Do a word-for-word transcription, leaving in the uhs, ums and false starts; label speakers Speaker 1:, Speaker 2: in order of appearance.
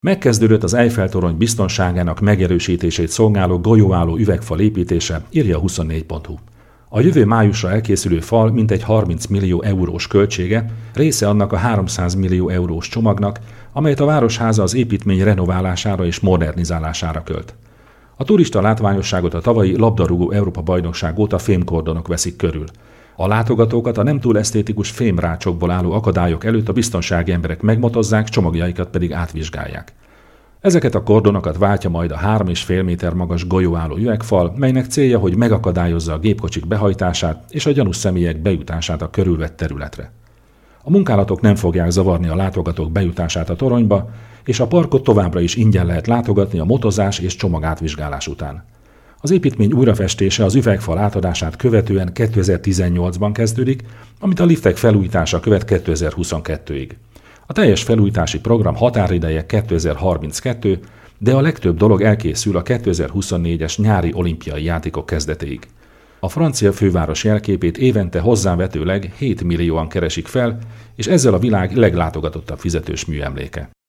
Speaker 1: Megkezdődött az Eiffel-torony biztonságának megerősítését szolgáló golyóálló üvegfal építése, írja a huszonnégy pont hu. A jövő májusra elkészülő fal mintegy harminc millió eurós költsége, része annak a háromszáz millió eurós csomagnak, amelyet a Városháza az építmény renoválására és modernizálására költ. A turista látványosságot a tavalyi labdarúgó Európa-bajnokság óta fémkordonok veszik körül. A látogatókat a nem túl esztétikus fémrácsokból álló akadályok előtt a biztonsági emberek megmotozzák, csomagjaikat pedig átvizsgálják. Ezeket a kordonokat váltja majd a három és fél méter magas golyóálló üvegfal, melynek célja, hogy megakadályozza a gépkocsik behajtását és a gyanús személyek bejutását a körülvett területre. A munkálatok nem fogják zavarni a látogatók bejutását a toronyba, és a parkot továbbra is ingyen lehet látogatni a motozás és csomagátvizsgálás után. Az építmény újrafestése az üvegfal átadását követően kétezer-tizennyolcban kezdődik, amit a liftek felújítása követ kétezer-huszonkettőig. A teljes felújítási program határideje kétezer-harminckettő, de a legtöbb dolog elkészül a kétezer-huszonnégyes nyári olimpiai játékok kezdetéig. A francia főváros jelképét évente hozzávetőleg hét millióan keresik fel, és ezzel a világ leglátogatottabb fizetős műemléke.